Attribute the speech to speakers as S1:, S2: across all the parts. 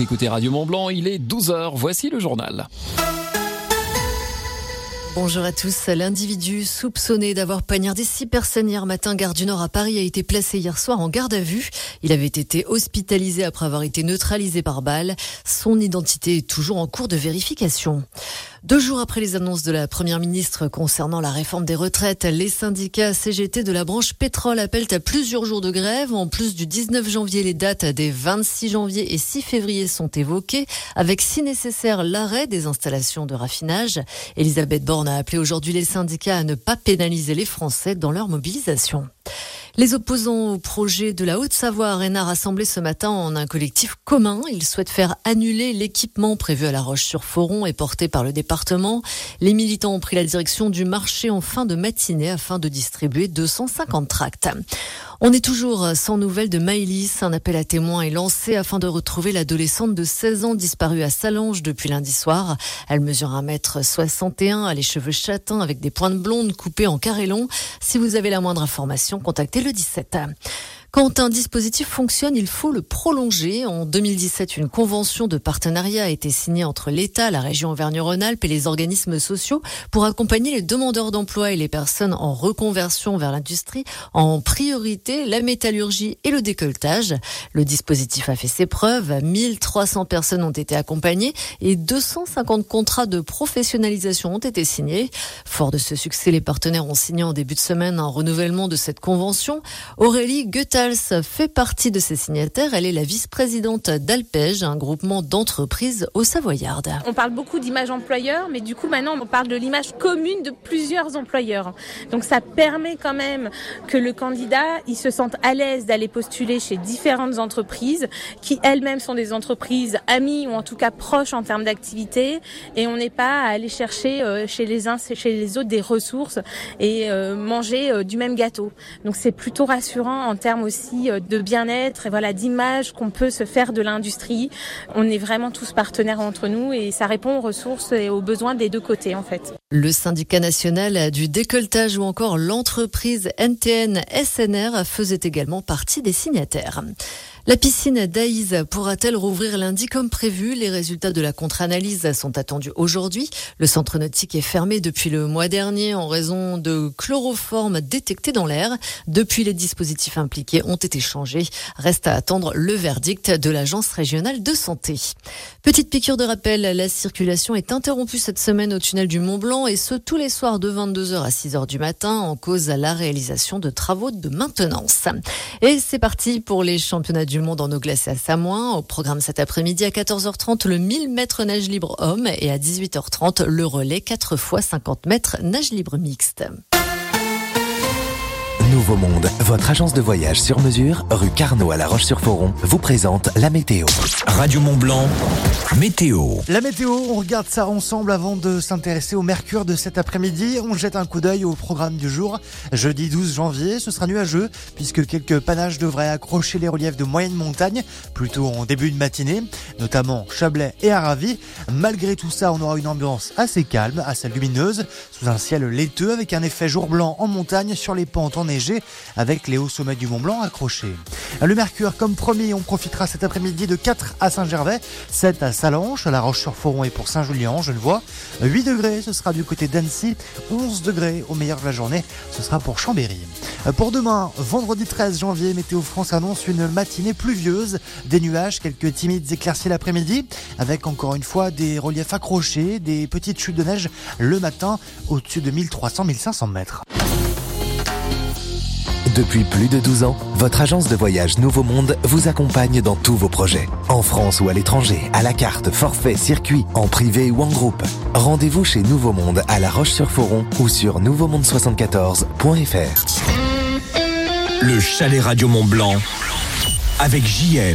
S1: Vous écoutez Radio Mont-Blanc, il est 12h, voici le journal.
S2: Bonjour à tous. L'individu soupçonné d'avoir poignardé 6 personnes hier matin, gare du Nord à Paris, a été placé hier soir en garde à vue. Il avait été hospitalisé après avoir été neutralisé par balle. Son identité est toujours en cours de vérification. 2 jours après les annonces de la Première ministre concernant la réforme des retraites, les syndicats CGT de la branche pétrole appellent à plusieurs jours de grève. En plus du 19 janvier, les dates des 26 janvier et 6 février sont évoquées, avec si nécessaire l'arrêt des installations de raffinage. Elisabeth Borne a appelé aujourd'hui les syndicats à ne pas pénaliser les Français dans leur mobilisation. Les opposants au projet de la Haute-Savoie Arena rassemblés ce matin en un collectif commun. Ils souhaitent faire annuler l'équipement prévu à La Roche-sur-Foron et porté par le département. Les militants ont pris la direction du marché en fin de matinée afin de distribuer 250 tracts. On est toujours sans nouvelles de Maëlys. Un appel à témoins est lancé afin de retrouver l'adolescente de 16 ans disparue à Sallanches depuis lundi soir. Elle mesure 1m61, a les cheveux châtains avec des pointes blondes coupées en carré long. Si vous avez la moindre information, contactez le 17. Quand un dispositif fonctionne, il faut le prolonger. En 2017, une convention de partenariat a été signée entre l'État, la région Auvergne-Rhône-Alpes et les organismes sociaux pour accompagner les demandeurs d'emploi et les personnes en reconversion vers l'industrie, en priorité la métallurgie et le décolletage. Le dispositif a fait ses preuves. 1300 personnes ont été accompagnées et 250 contrats de professionnalisation ont été signés. Fort de ce succès, les partenaires ont signé en début de semaine un renouvellement de cette convention. Aurélie Goethals fait partie de ces signataires. Elle est la vice-présidente d'Alpège, un groupement d'entreprises au Savoyard.
S3: On parle beaucoup d'image employeur, mais du coup maintenant on parle de l'image commune de plusieurs employeurs. Donc ça permet quand même que le candidat il se sente à l'aise d'aller postuler chez différentes entreprises qui elles-mêmes sont des entreprises amies ou en tout cas proches en termes d'activité, et on n'est pas à aller chercher chez les uns chez les autres des ressources et manger du même gâteau. Donc c'est plutôt rassurant en termes aussi de bien-être et voilà d'image qu'on peut se faire de l'industrie. On est vraiment tous partenaires entre nous et ça répond aux ressources et aux besoins des deux côtés en fait.
S2: Le syndicat national du décolletage ou encore l'entreprise NTN SNR faisaient également partie des signataires. La piscine d'Aïs pourra-t-elle rouvrir lundi comme prévu? Les résultats de la contre-analyse sont attendus aujourd'hui. Le centre nautique est fermé depuis le mois dernier en raison de chloroforme détecté dans l'air. Depuis, les dispositifs impliqués ont été changés. Reste à attendre le verdict de l'Agence régionale de santé. Petite piqûre de rappel, la circulation est interrompue cette semaine au tunnel du Mont-Blanc et ce tous les soirs de 22h à 6h du matin en cause à la réalisation de travaux de maintenance. Et c'est parti pour les championnats du monde en eau glacée à Samoin. Au programme cet après-midi à 14h30, le 1000 mètres nage libre homme et à 18h30, le relais 4 x 50 mètres nage libre mixte.
S4: Nouveau Monde, votre agence de voyage sur mesure, rue Carnot à La Roche-sur-Foron, vous présente la météo.
S5: Radio Mont-Blanc, météo.
S6: La météo, on regarde ça ensemble avant de s'intéresser au mercure de cet après-midi. On jette un coup d'œil au programme du jour. Jeudi 12 janvier, ce sera nuageux puisque quelques panaches devraient accrocher les reliefs de moyenne montagne, plutôt en début de matinée, notamment Chablais et Aravis. Malgré tout ça, on aura une ambiance assez calme, assez lumineuse, sous un ciel laiteux avec un effet jour blanc en montagne sur les pentes enneigées avec les hauts sommets du Mont-Blanc accrochés. Le mercure, comme promis, on profitera cet après-midi de 4 à Saint-Gervais, 7 à Sallanches, à La Roche-sur-Foron et pour Saint-Julien, Genevois. 8 degrés, ce sera du côté d'Annecy. 11 degrés au meilleur de la journée, ce sera pour Chambéry. Pour demain, vendredi 13 janvier, Météo France annonce une matinée pluvieuse, des nuages, quelques timides éclaircies l'après-midi, avec encore une fois des reliefs accrochés, des petites chutes de neige le matin au-dessus de 1300-1500 mètres.
S4: Depuis plus de 12 ans, votre agence de voyage Nouveau Monde vous accompagne dans tous vos projets. En France ou à l'étranger, à la carte, forfait, circuit, en privé ou en groupe. Rendez-vous chez Nouveau Monde à La Roche-sur-Foron ou sur nouveaumonde74.fr.
S5: Le chalet Radio Mont-Blanc avec JM.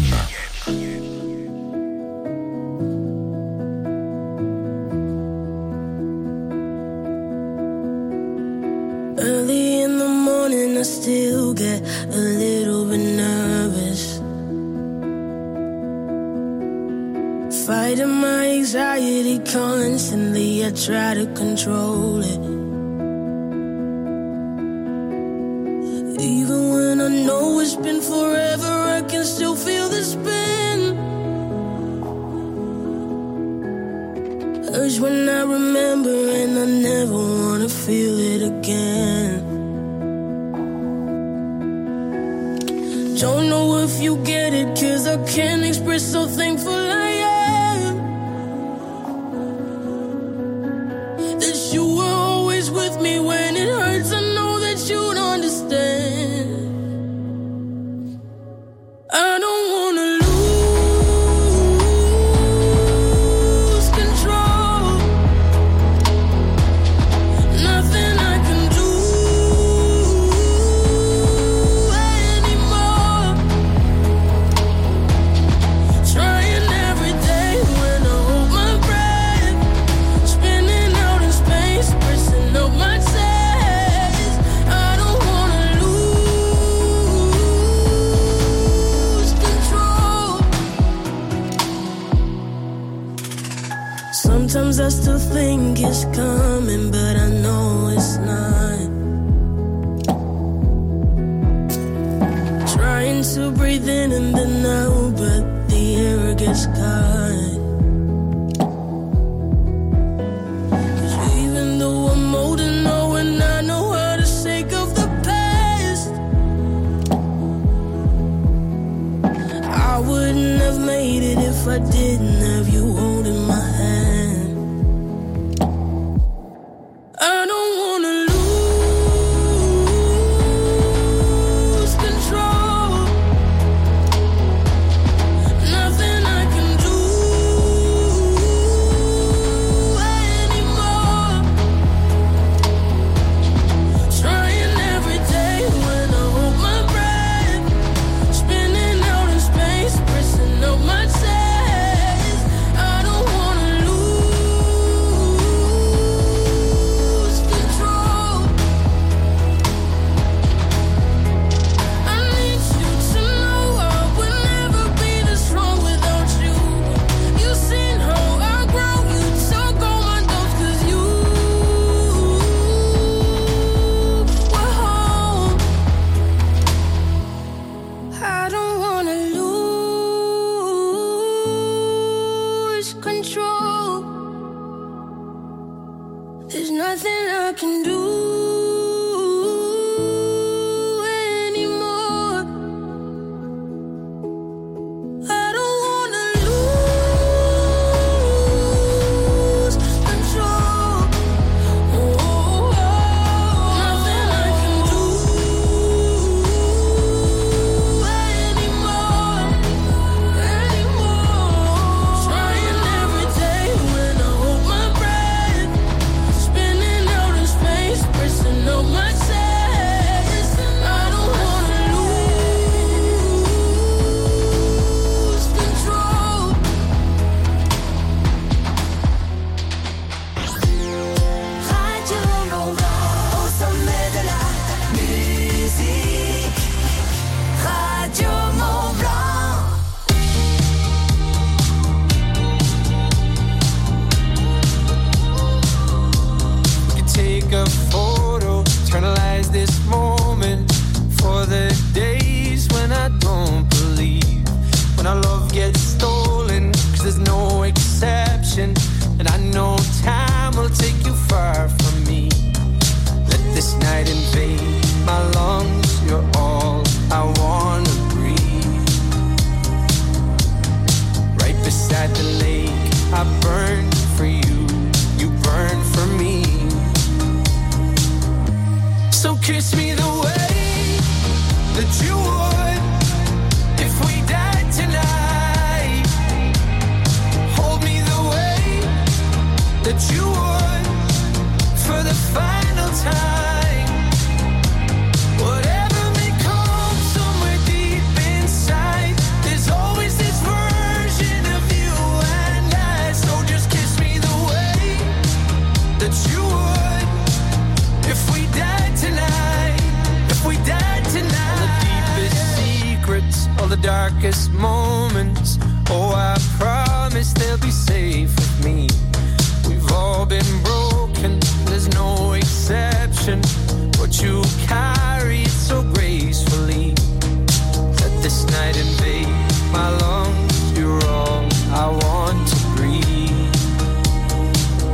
S7: Early in the morning I still get a little bit nervous, fighting my anxiety constantly. I try to control it, even when I know it's been forever. I can still feel the spin urge when I remember, and I never wanna feel it again. Don't know if you get it, 'cause I can't express how thankful I am that you were always with me when it hurts. I know that you'd understand. I don't wanna lose control. Nothing I can do anymore. Trying every day when I hold my breath, spinning out in space, pressing up my chest. I don't wanna lose control. Sometimes I still think it's coming, but I know it's not. Trying to breathe in and then out, but the air gets caught. 'Cause even though I'm old and know, and I know how to shake off the past, I wouldn't have made it if I didn't have you holding my hand. I don't wanna lose control. Nothing I can do anymore. Trying every day when I hold my breath, spinning out in space, pressing up my chest. I don't wanna lose control. I need you to know I would never be this strong without you. You've seen how I grow, you took all my doubts 'cause you were home. I don't wanna lose control. There's nothing I can do anymore. I don't wanna lose control. Nothing I can do anymore. Trying every day when I hold my breath, spinning out in space, pressing up my chest. I don't wanna lose control. Radio Mont-Blanc, au sommet de la musique. Radio Mont-Blanc.
S8: You take a photo, eternalize this moment for the days when I don't believe, when our love gets stolen, 'cause there's no exception, and I know time will take you far from me. Let this night invade my lungs, you're all I wanna breathe. Right beside the lake, I burn for you, you burn for me. So kiss me the way that you would if we died tonight. Hold me the way that you would for the final time. Whatever may come somewhere deep inside, there's always this version of you and I. So just kiss me the way that you would if we died tonight. If we died tonight. All the deepest secrets, all the darkest moments, oh, I promise they'll be safe with me. We've all been broken, there's no exception, but you carry it so gracefully. Let this night invade my lungs, you're all I want to breathe.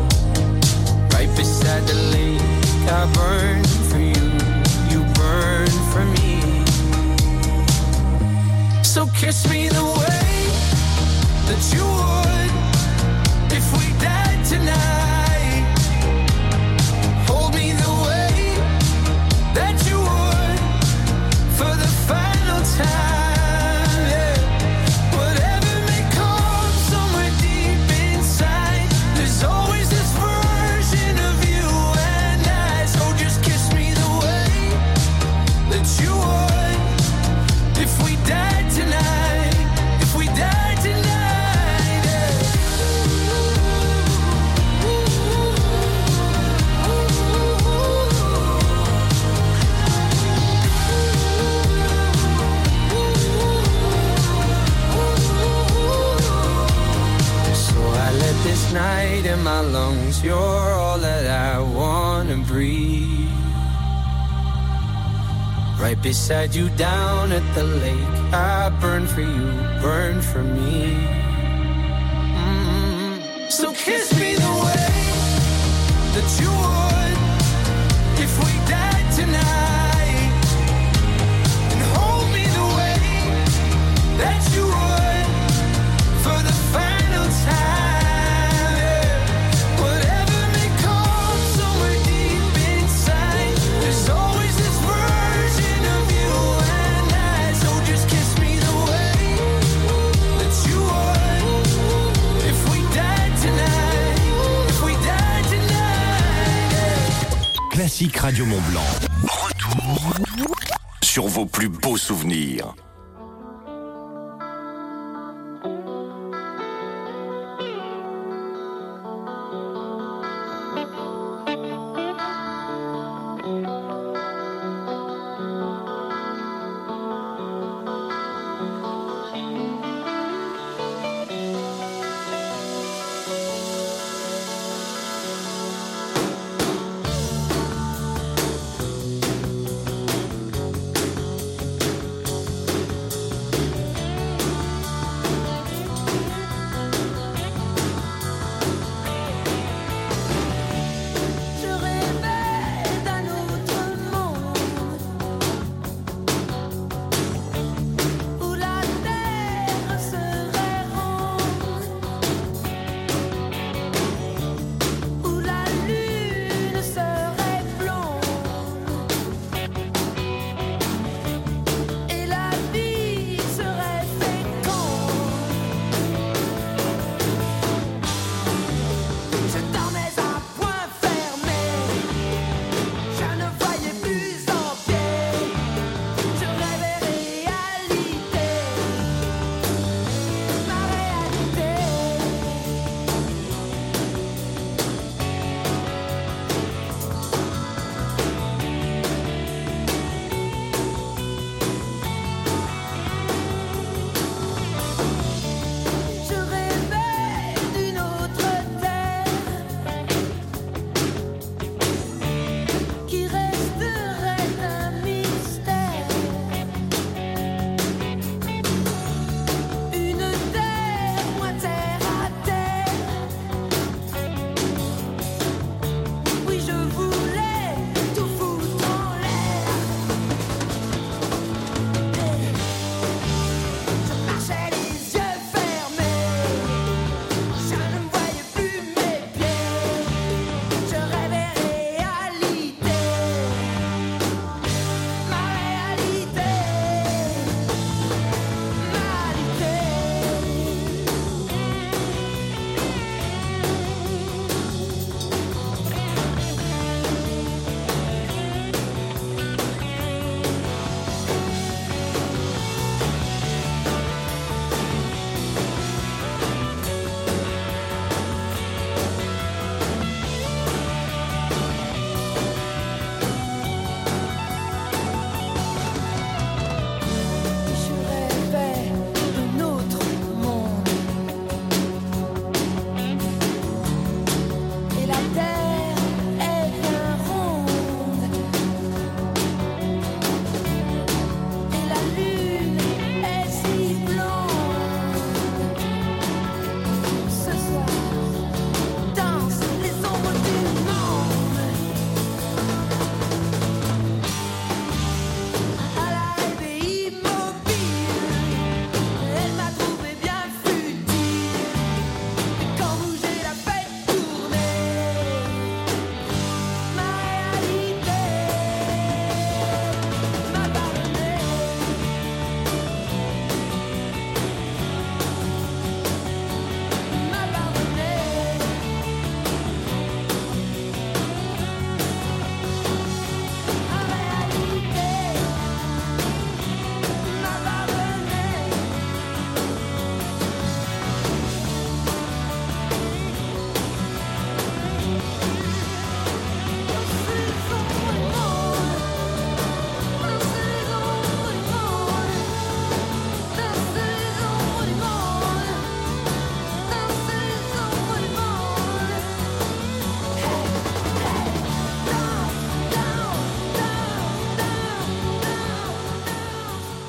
S8: you're all that I wanna breathe. Right beside you down at the lake, I burn for you, burn for me. So kiss me the way that you would if we died tonight, and hold me the way that you would for the final time. Yeah. Whatever may come somewhere deep inside, there's always this version of you and I. So just kiss me the way that you would if we died tonight, if we died tonight. Yeah.
S5: Classique Radio Mont Blanc. Retour sur vos plus beaux souvenirs.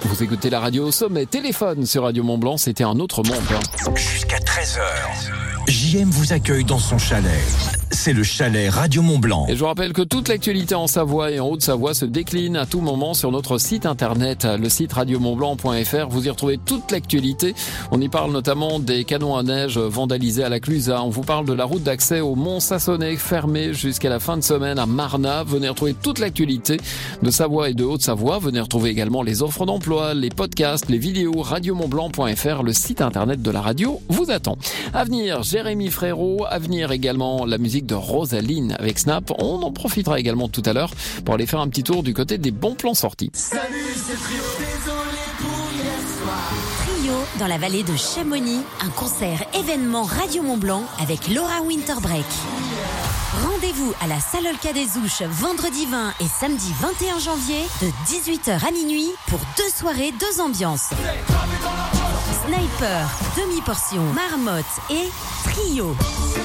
S1: Vous écoutez la radio au sommet, téléphone sur Radio Mont-Blanc, c'était un autre monde.
S5: Jusqu'à 13h.
S9: JM vous accueille dans son chalet. C'est le chalet Radio Mont-Blanc.
S1: Et je vous rappelle que toute l'actualité en Savoie et en Haute-Savoie se décline à tout moment sur notre site internet, le site radiomontblanc.fr. Vous y retrouvez toute l'actualité. On y parle notamment des canons à neige vandalisés à la Clusa. On vous parle de la route d'accès au Mont Sassonnet fermée jusqu'à la fin de semaine à Marna. Venez retrouver toute l'actualité de Savoie et de Haute-Savoie. Venez retrouver également les offres d'emploi, les podcasts, les vidéos, radiomontblanc.fr. Le site internet de la radio vous attend. À venir, Jérémy Frérot. À venir également la musique de Rosaline avec Snap. On en profitera également tout à l'heure pour aller faire un petit tour du côté des bons plans sortis.
S8: Salut, c'est Trio, désolé pour hier soir.
S10: Trio dans la vallée de Chamonix, un concert événement Radio Mont-Blanc avec Laura Winterbreak. Rendez-vous à la salle Olca des Ouches vendredi 20 et samedi 21 janvier de 18h à minuit pour 2 soirées, 2 ambiances. Sniper, demi-portion, marmotte et Trio.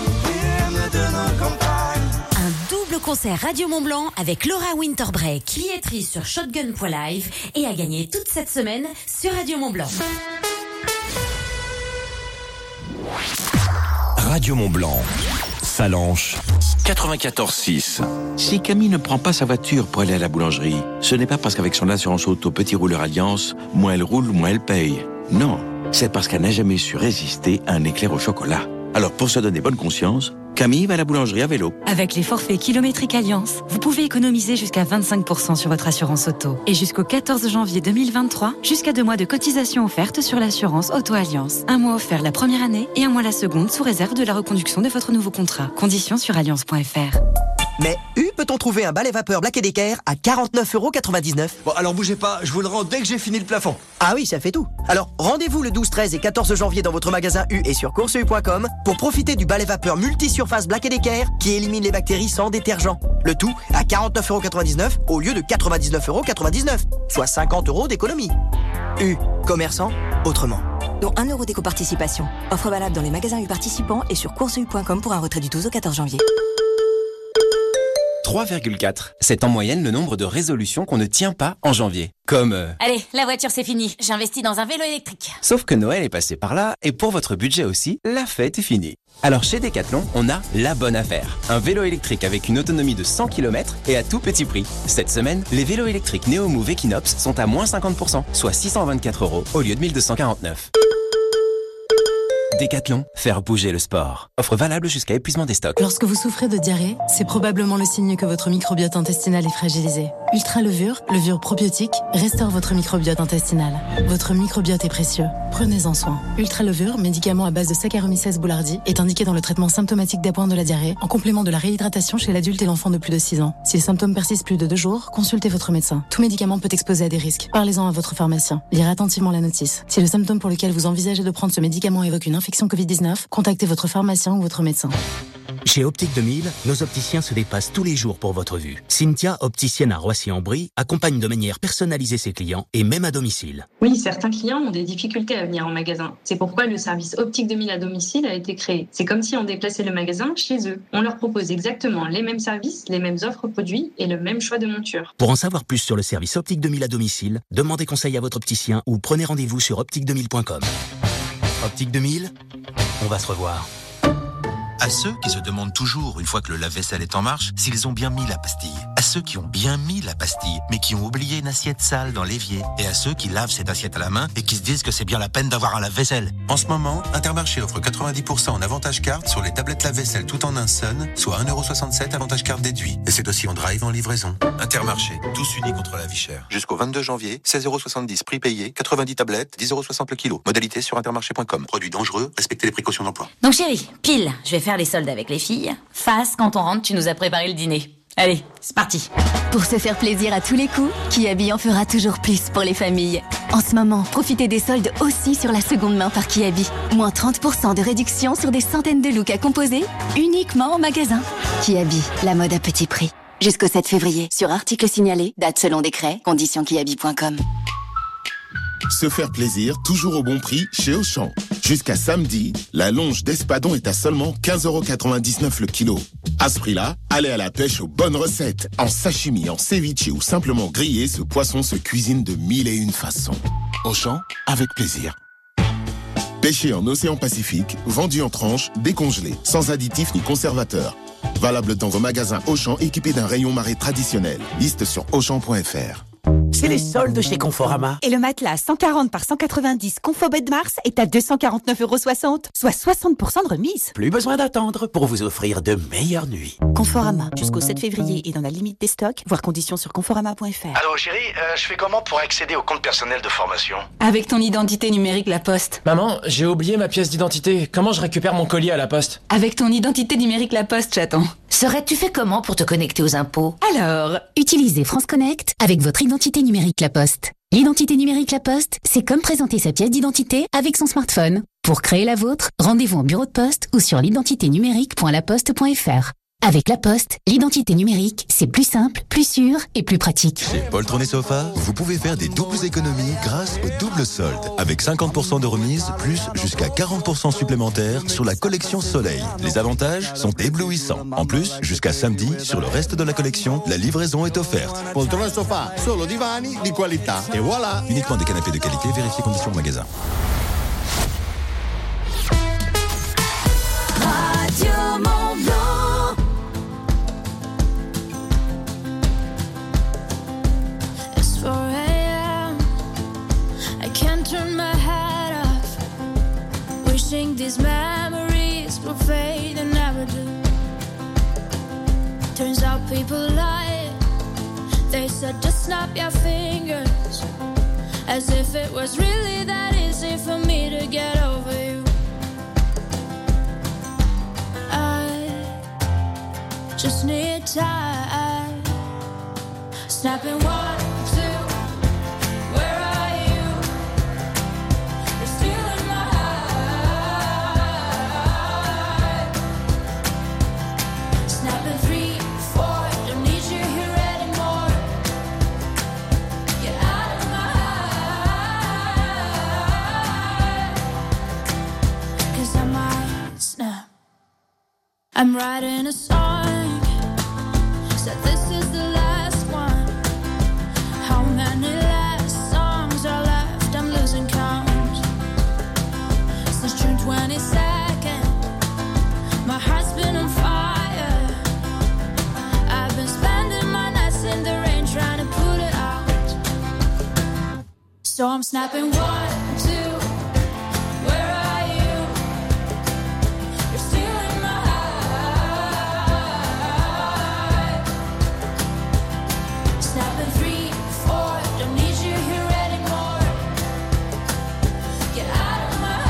S10: Un double concert Radio Mont-Blanc avec Laura Winterbreak. Billetterie sur Shotgun.live et à gagner toute cette semaine sur Radio Mont-Blanc.
S9: Radio Mont-Blanc. Salanches.
S5: 94.6.
S11: Si Camille ne prend pas sa voiture pour aller à la boulangerie, ce n'est pas parce qu'avec son assurance auto Petit Rouleur Alliance, moins elle roule, moins elle paye. Non, c'est parce qu'elle n'a jamais su résister à un éclair au chocolat. Alors pour se donner bonne conscience, Camille va à la boulangerie à vélo.
S12: Avec les forfaits kilométriques Alliance, vous pouvez économiser jusqu'à 25% sur votre assurance auto. Et jusqu'au 14 janvier 2023, jusqu'à 2 mois de cotisation offerte sur l'assurance Auto Alliance. 1 mois offert la première année et 1 mois la seconde sous réserve de la reconduction de votre nouveau contrat. Conditions sur alliance.fr.
S13: Mais peut-on trouver un balai vapeur Black & Decker à 49,99 €?
S14: Bon, alors bougez pas, je vous le rends dès que j'ai fini le plafond.
S13: Ah oui, ça fait tout. Alors, rendez-vous le 12, 13 et 14 janvier dans votre magasin U et sur courseu.com pour profiter du balai vapeur multi-surface Black & Decker qui élimine les bactéries sans détergent. Le tout à 49,99 € au lieu de 99,99 €, soit 50 € d'économie. U, commerçant, autrement.
S15: Dont 1 € d'éco-participation. Offre valable dans les magasins U participants et sur courseu.com pour un retrait du 12 au 14 janvier.
S16: 3,4. C'est en moyenne le nombre de résolutions qu'on ne tient pas en janvier. Comme...
S10: Allez, la voiture c'est fini. J'investis dans un vélo électrique.
S16: Sauf que Noël est passé par là, et pour votre budget aussi, la fête est finie. Alors chez Decathlon, on a la bonne affaire. Un vélo électrique avec une autonomie de 100 km et à tout petit prix. Cette semaine, les vélos électriques Neomove Equinox sont à moins 50%, soit 624 € au lieu de 1249. Decathlon, faire bouger le sport. Offre valable jusqu'à épuisement des stocks.
S12: Lorsque vous souffrez de diarrhée, c'est probablement le signe que votre microbiote intestinal est fragilisé. Ultra levure probiotique, restaure votre microbiote intestinal. Votre microbiote est précieux. Prenez-en soin. Ultra levure, médicament à base de Saccharomyces boulardii, est indiqué dans le traitement symptomatique d'appoint de la diarrhée, en complément de la réhydratation chez l'adulte et l'enfant de plus de 6 ans. Si les symptômes persistent plus de 2 jours, consultez votre médecin. Tout médicament peut exposer à des risques. Parlez-en à votre pharmacien. Lire attentivement la notice. Si le symptôme pour lequel vous envisagez de prendre ce médicament évoque une infection Covid-19, contactez votre pharmacien ou votre médecin.
S17: Chez Optique 2000, nos opticiens se dépassent tous les jours pour votre vue. Cynthia, opticienne à Roissy-en-Brie, accompagne de manière personnalisée ses clients et même à domicile.
S18: Oui, certains clients ont des difficultés à venir en magasin. C'est pourquoi le service Optique 2000 à domicile a été créé. C'est comme si on déplaçait le magasin chez eux. On leur propose exactement les mêmes services, les mêmes offres produits et le même choix de monture.
S17: Pour en savoir plus sur le service Optique 2000 à domicile, demandez conseil à votre opticien ou prenez rendez-vous sur optique2000.com. Optique 2000, on va se revoir.
S19: À ceux qui se demandent toujours, une fois que le lave-vaisselle est en marche, s'ils ont bien mis la pastille. À ceux qui ont bien mis la pastille, mais qui ont oublié une assiette sale dans l'évier. Et à ceux qui lavent cette assiette à la main et qui se disent que c'est bien la peine d'avoir un lave-vaisselle.
S20: En ce moment, Intermarché offre 90% en avantage carte sur les tablettes lave-vaisselle tout en un Sun, soit 1,67 € avantage carte déduit. Et c'est aussi en drive en livraison. Intermarché, tous unis contre la vie chère. Jusqu'au 22 janvier, 16,70 € prix payé, 90 tablettes, 10,60 € le kilo. Modalité sur intermarché.com. Produit dangereux, respectez les précautions d'emploi.
S10: Donc chérie, pile, je vais faire les soldes avec les filles. Face, quand on rentre, tu nous as préparé le dîner. Allez, c'est parti.
S21: Pour se faire plaisir à tous les coups, Kiabi en fera toujours plus pour les familles. En ce moment, profitez des soldes aussi sur la seconde main par Kiabi. Moins 30% de réduction sur des centaines de looks à composer, uniquement en magasin. Kiabi, la mode à petit prix. Jusqu'au 7 février, sur article signalé, date selon décret, conditions kiabi.com.
S22: Se faire plaisir, toujours au bon prix, chez Auchan.
S3: Jusqu'à samedi, la longe d'espadon est à seulement 15,99€ le kilo. À ce prix-là, allez à la pêche aux bonnes recettes. En sashimi, en ceviche ou simplement grillé, ce poisson se cuisine de 1001 façons. Auchan, avec plaisir. Pêché en océan Pacifique, vendu en tranches, décongelé, sans additifs ni conservateurs. Valable dans vos magasins Auchan équipés d'un rayon marée traditionnel. Liste sur Auchan.fr.
S22: C'est les soldes chez Conforama.
S23: Et le matelas 140 par 190 Confo Bed Mars est à 249,60€, soit 60% de remise.
S22: Plus besoin d'attendre pour vous offrir de meilleures nuits.
S23: Conforama, jusqu'au 7 février et dans la limite des stocks, voir conditions sur conforama.fr.
S24: Allô chérie, je fais comment pour accéder au compte personnel de formation?
S23: Avec ton identité numérique La Poste.
S25: Maman, j'ai oublié ma pièce d'identité. Comment je récupère mon colis à La Poste?
S23: Avec ton identité numérique La Poste, chaton.
S26: Serais-tu fait comment pour te connecter aux impôts?
S23: Alors,
S27: utilisez France Connect avec votre identité numérique La Poste. L'identité numérique La Poste, c'est comme présenter sa pièce d'identité avec son smartphone. Pour créer la vôtre, rendez-vous en bureau de poste ou sur l'identiténumérique.laposte.fr. Avec La Poste, l'identité numérique, c'est plus simple, plus sûr et plus pratique.
S28: Chez Poltron et Sofa, vous pouvez faire des doubles économies grâce au double solde. Avec 50% de remise, plus jusqu'à 40% supplémentaires sur la collection Soleil. Les avantages sont éblouissants. En plus, jusqu'à samedi, sur le reste de la collection, la livraison est offerte.
S29: Poltron et Sofa, solo divani di qualità. Et voilà.
S28: Uniquement des canapés de qualité, vérifiez conditions au magasin.
S7: Radio Mont-Blanc. It's 4 a.m. I can't turn my head off. Wishing these memories will fade and never do. Turns out people lie. They said just snap your fingers, as if it was really that easy for me to get over you. I just need time. Snapping 1, 2. Where are you? You're still in my heart. Snapping 3, 4. Don't need you here anymore. Get out of my heart. 'Cause I might snap. I'm writing a song, said this is the last one. How many last songs are left? I'm losing count. Since June 22nd, my heart's been on fire. I've been spending my nights in the rain trying to put it out. So I'm snapping 1, 2. Where are you? You're still in my heart. Snapping 3, 4. Don't need you here anymore. Get out of my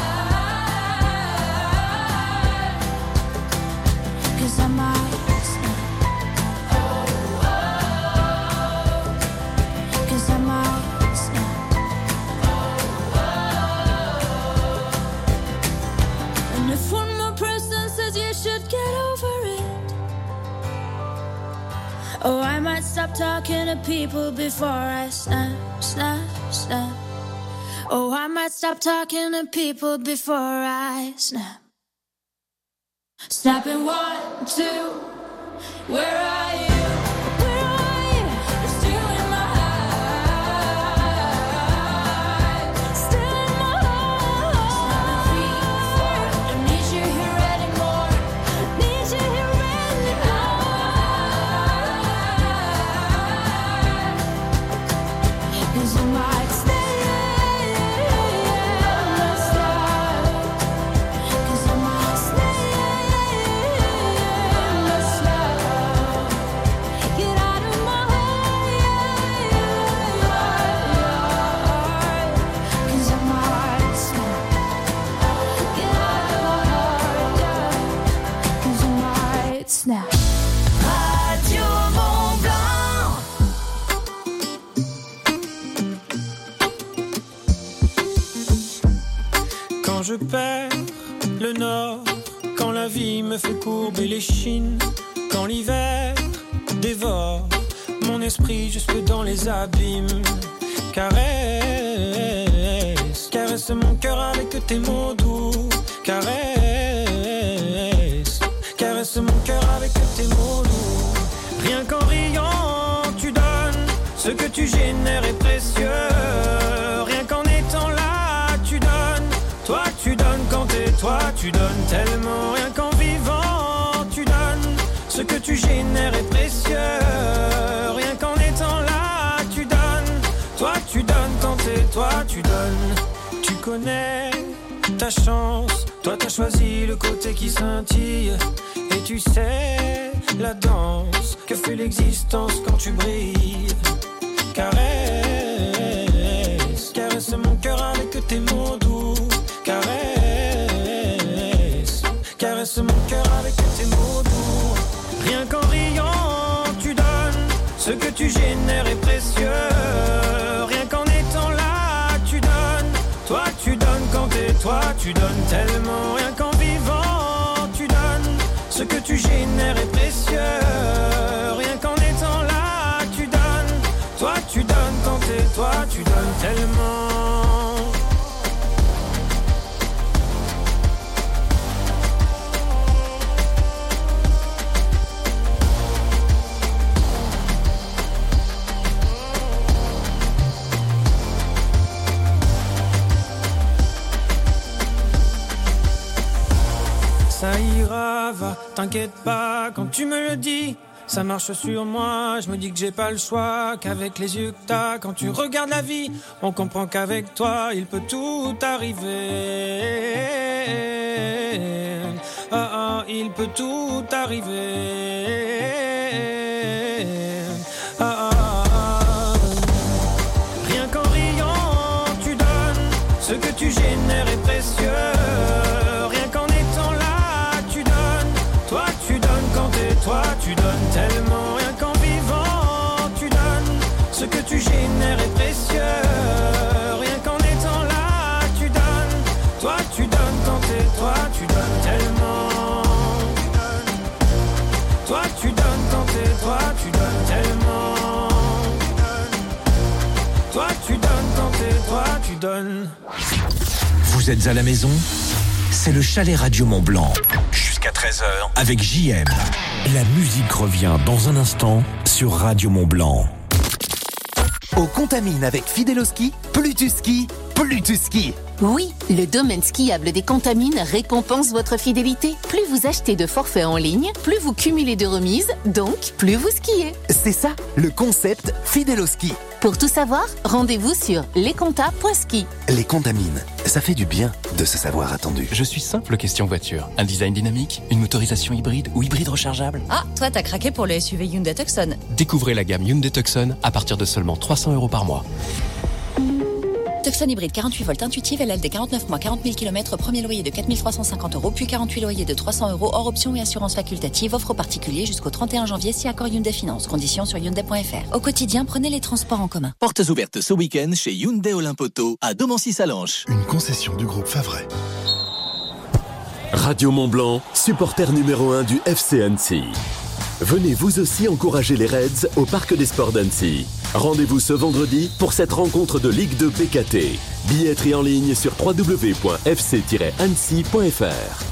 S7: heart. 'Cause I might snap. Oh, oh. 'Cause I might snap. Oh, oh. And if one more person says you should get over it, oh, I might stop talking to people before I snap, snap, snap. Oh, I might stop talking to people before I snap. Snapping 1, 2. Where are you? Where are you? You're still in my heart. Still in my heart. Snapping 3, 4. Don't need you here anymore. Need you here anymore. 'Cause you might stay. Cause I might stay. Get out of my heart. 'Cause I might snap. Get out of my heart. 'Cause I might snap. Radio Mont-Blanc.
S30: Quand je perds le nord, quand la vie me fait courber les chines, quand l'hiver dévore mon esprit jusque dans les abîmes, caresse, caresse mon cœur avec tes mots doux. Caresse mon cœur avec tes mots doux. Rien qu'en riant, tu donnes. Ce que tu génères est précieux. Rien qu'en étant là, tu donnes. Toi, tu donnes quand t'es toi, tu donnes tellement. Rien qu'en vivant, tu donnes. Ce que tu génères est précieux. Rien qu'en étant là, tu donnes. Toi, tu donnes quand t'es toi, tu donnes. Tu connais ta chance. Toi, t'as choisi le côté qui scintille. Et tu sais la danse que fait l'existence quand tu brilles. Caresse, caresse mon cœur avec tes mots doux. Caresse, caresse mon cœur avec tes mots doux. Rien qu'en riant, tu donnes. Ce que tu génères est précieux. Rien qu'en étant là, tu donnes. Toi, tu donnes quand t'es toi, tu donnes tellement. Rien qu'en vivant, tu donnes. Ce que tu génères est précieux. Rien qu'en étant là, tu donnes. Toi, tu donnes quand t'es toi, tu donnes tellement. Ça ira, va, t'inquiète pas quand tu me le dis. Ça marche sur moi, je me dis que j'ai pas le choix. Qu'avec les yeux que t'as, quand tu regardes la vie, on comprend qu'avec toi, il peut tout arriver. Ah ah, il peut tout arriver. Ah ah. Rien qu'en riant, tu donnes. Ce que tu génères est précieux. Toi, tu donnes tellement, rien qu'en vivant, tu donnes. Ce que tu génères est précieux. Rien qu'en étant là, tu donnes. Toi, tu donnes quand t'es toi, tu donnes tellement. Toi, tu donnes quand t'es toi, tu donnes tellement. Toi, tu donnes quand t'es toi, tu donnes.
S1: Vous êtes à la maison ? C'est le Chalet Radio Mont-Blanc. Jusqu'à 13h avec JM. La musique revient dans un instant sur Radio Mont-Blanc.
S2: Au Contamine avec Fideloski, plus tu skis, plus tu skis.
S27: Oui, le domaine skiable des Contamines récompense votre fidélité. Plus vous achetez de forfaits en ligne, plus vous cumulez de remises, donc plus vous skiez.
S2: C'est ça, le concept Fideloski.
S27: Pour tout savoir, rendez-vous sur lesconta.ski.
S2: Les Contamines, ça fait du bien de se savoir attendu.
S4: Je suis simple question voiture. Un design dynamique, une motorisation hybride ou hybride rechargeable.
S5: Ah, toi t'as craqué pour le SUV Hyundai Tucson.
S4: Découvrez la gamme Hyundai Tucson à partir de seulement 300 € par mois.
S5: Tucson hybride 48 volts intuitive, LLD 49 mois, 40 000 km, premier loyer de 4 350 €, puis 48 loyers de 300 € hors option et assurance facultative, offre aux particuliers jusqu'au 31 janvier si accord Hyundai Finance. Conditions sur Hyundai.fr. Au quotidien, prenez les transports en commun.
S6: Portes ouvertes ce week-end chez Hyundai Olympoto à Domancy-Salanches.
S8: Une concession du groupe Favret.
S9: Radio Mont-Blanc, supporter numéro 1 du FC Annecy. Venez vous aussi encourager les Reds au Parc des Sports d'Annecy. Rendez-vous ce vendredi pour cette rencontre de Ligue 2 BKT. Billetterie en ligne sur www.fc-annecy.fr.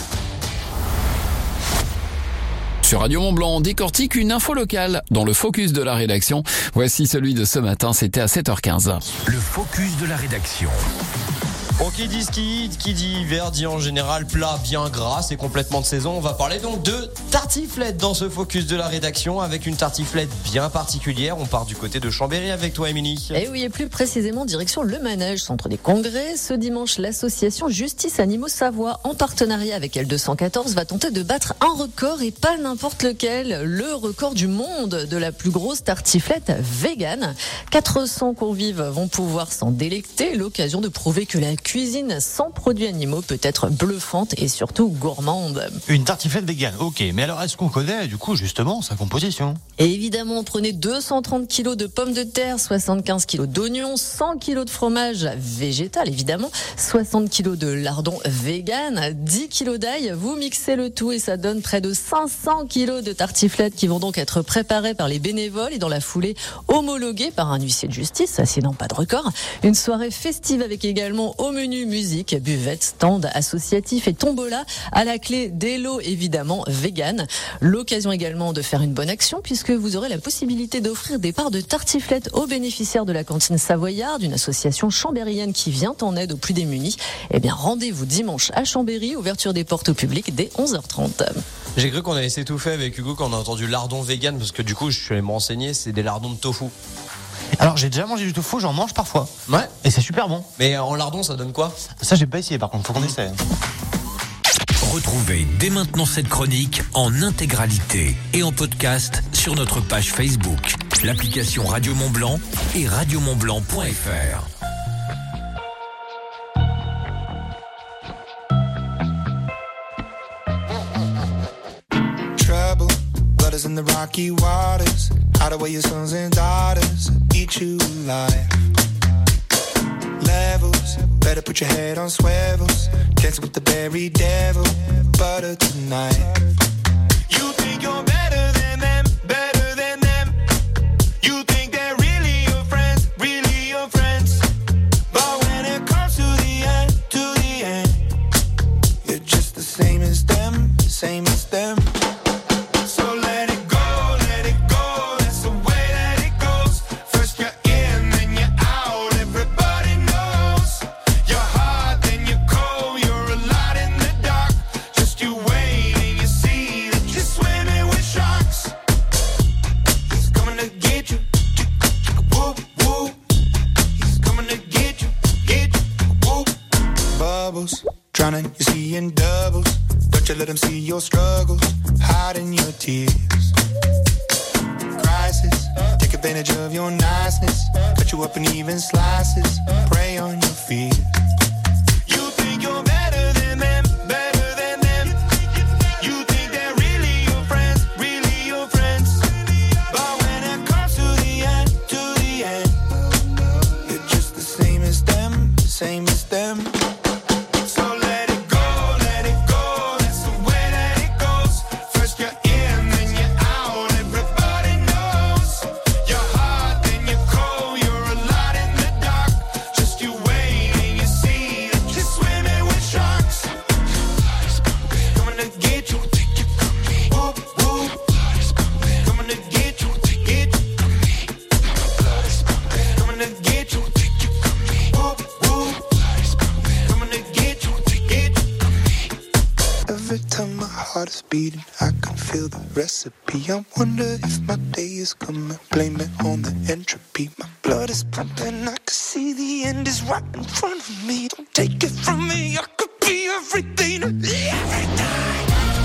S11: Sur Radio Mont-Blanc, on décortique une info locale dans le focus de la rédaction. Voici celui de ce matin, c'était à 7h15.
S1: Le focus de la rédaction.
S13: Bon, qui dit ski, qui dit hiver, dit en général plat bien gras, c'est complètement de saison. On va parler donc de tartiflette dans ce focus de la rédaction avec une tartiflette bien particulière. On part du côté de Chambéry avec toi, Émilie.
S14: Et oui, et plus précisément direction le Manège, centre des congrès. Ce dimanche, l'association Justice Animaux Savoie, en partenariat avec L214, va tenter de battre un record et pas n'importe lequel, le record du monde de la plus grosse tartiflette végane. 400 convives vont pouvoir s'en délecter, l'occasion de prouver que la cuisine sans produits animaux peut être bluffante et surtout gourmande.
S13: Une tartiflette végane, ok. Mais alors, est-ce qu'on connaît, du coup, justement, sa composition ?
S14: Et évidemment, prenez 230 kg de pommes de terre, 75 kg d'oignons, 100 kg de fromage végétal, évidemment, 60 kg de lardons vegan, 10 kg d'ail. Vous mixez le tout et ça donne près de 500 kg de tartiflettes qui vont donc être préparées par les bénévoles et dans la foulée homologuées par un huissier de justice, sinon pas de record. Une soirée festive avec également au menu menu musique, buvette, stand associatif et tombola. À la clé, des lots évidemment vegan. L'occasion également de faire une bonne action puisque vous aurez la possibilité d'offrir des parts de tartiflette aux bénéficiaires de la cantine savoyarde, une association chambérienne qui vient en aide aux plus démunis. Eh bien, rendez-vous dimanche à Chambéry, ouverture des portes au public dès 11h30.
S13: J'ai cru qu'on allait s'étouffer avec Hugo quand on a entendu lardon vegan parce que du coup, je suis allé me renseigner, c'est des lardons de tofu.
S8: Alors j'ai déjà mangé du tofu, j'en mange parfois.
S13: Ouais.
S8: Et c'est super bon.
S13: Mais en lardon, ça donne quoi ?
S8: Ça j'ai pas essayé par contre, faut qu'on essaie.
S1: Retrouvez dès maintenant cette chronique en intégralité et en podcast sur notre page Facebook, l'application Radio Mont-Blanc et radiomontblanc.fr.
S10: Trouble, blood is in the rocky waters. Hide away your sons and daughters, eat you alive. Levels, better put your head on swivels. Dancing with the berry devil, butter tonight. You think you're better than them, better than them. You think they're really your friends, really your friends. But when it comes to the end, you're just the same as them, same as them. So let it go, that's the way that it goes. First you're in, then you're out, everybody knows. You're hot, then you're cold, you're a lot in the dark. Just you wait and you see that you're swimming with sharks. He's coming to get you, whoop, whoop. He's coming to get you, whoop. Bubbles, drowning, you see in doubles. Don't you let him see your struggles, hiding your tears. Crisis, take advantage of your niceness. Cut you up in even slices, prey on your fears. You think you're better than them, better than them. You think they're really your friends, really your friends. But when it comes to the end, you're just the same as them, same as them. So let it go, that's the way that it goes. First you're in, then you're out, everybody knows. You're hot, then you're cold, you're a lot in the dark. Just you wait and you see that you're swimming with sharks. Coming to get you, whoop, whoop. Coming to get you, coming to get you, whoop, whoop. Coming to get you. Every time my heart is beating, I can feel the recipe. I wonder if my day is coming. Blame it on the entropy. My blood is pumping. I can see the end is right in front of me. Don't take it from me. I could be everything. Everything.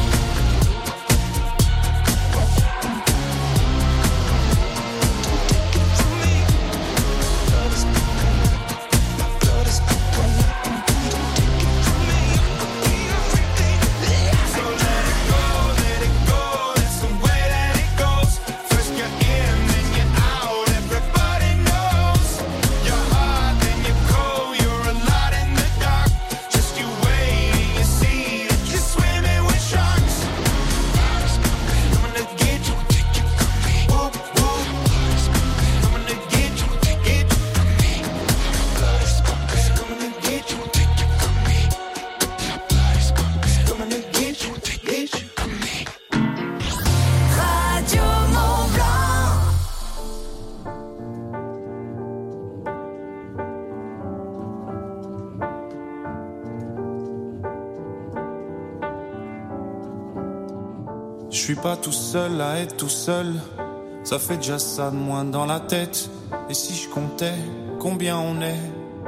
S12: Je suis pas tout seul à être tout seul. Ça fait déjà ça de moins dans la tête. Et si je comptais combien on est?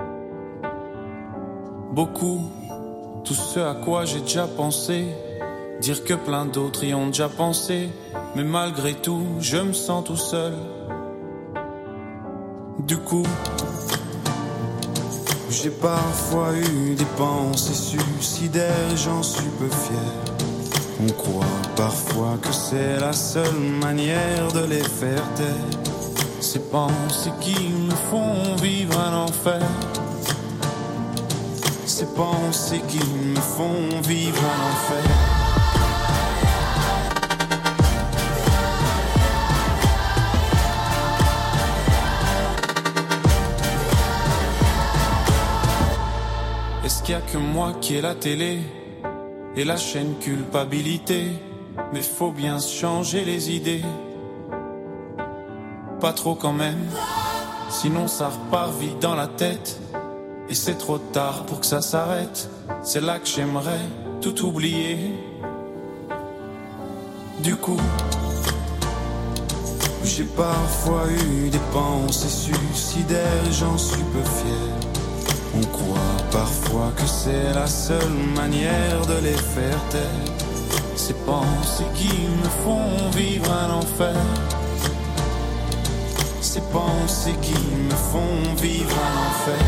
S12: Beaucoup. Tout ce à quoi j'ai déjà pensé. Dire que plein d'autres y ont déjà pensé. Mais malgré tout, je me sens tout seul. Du coup, j'ai parfois eu des pensées suicidaires et j'en suis peu fier. On croit parfois que c'est la seule manière de les faire taire. Ces pensées qui me font vivre un enfer. Ces pensées qui me font vivre un enfer. qu'il y a que moi qui ai la télé et la chaîne culpabilité. Mais faut bien se changer les idées. Pas trop quand même, sinon ça repart vite dans la tête. Et c'est trop tard pour que ça s'arrête. C'est là que j'aimerais tout oublier. Du coup, j'ai parfois eu des pensées suicidaires et j'en suis peu fier. On croit parfois que c'est la seule manière de les faire taire. Ces pensées qui me font vivre un enfer. Ces pensées qui me font vivre un enfer.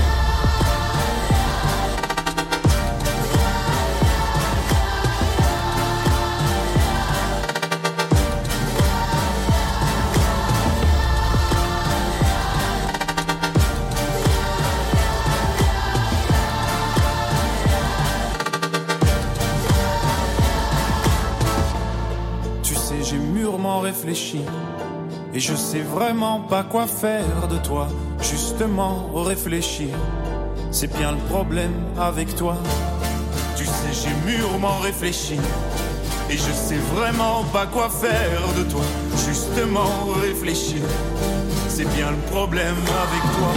S12: Réfléchi et je sais vraiment pas quoi faire de toi. Justement réfléchir, c'est bien le problème avec toi. Tu sais j'ai mûrement réfléchi et je sais vraiment pas quoi faire de toi. Justement réfléchir, c'est bien le problème avec toi.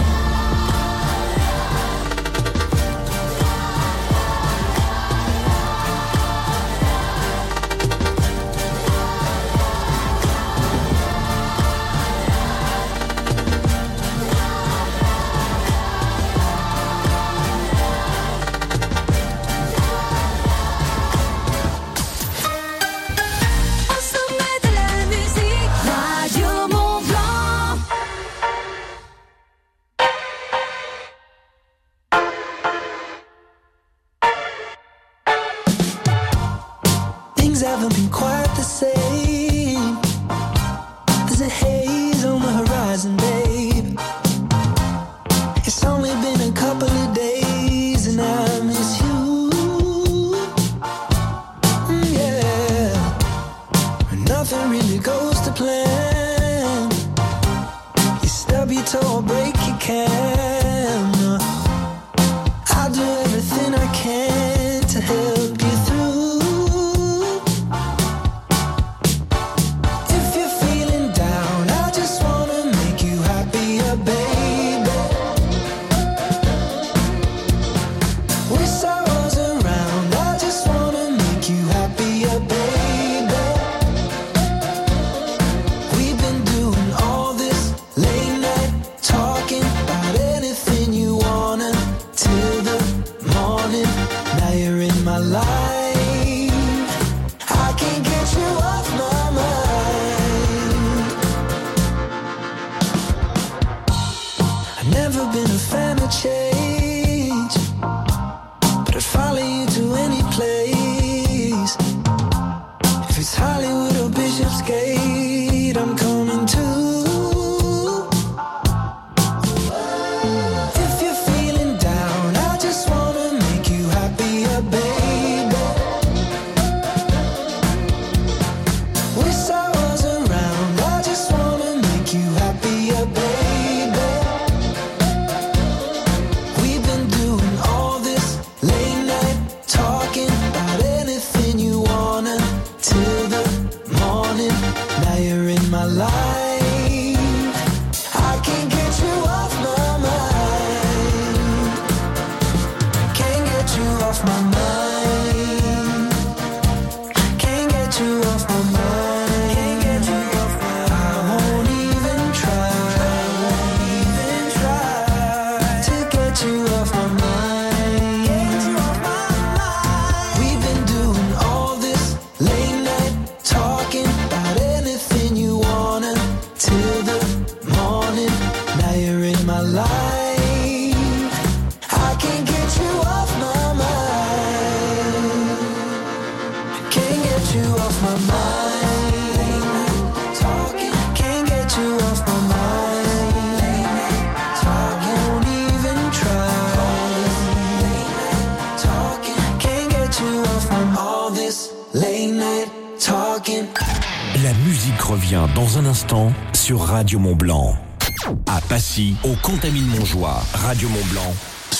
S1: La musique revient dans un instant sur Radio Mont-Blanc. À Passy, au Contamine Montjoie, Radio Mont-Blanc,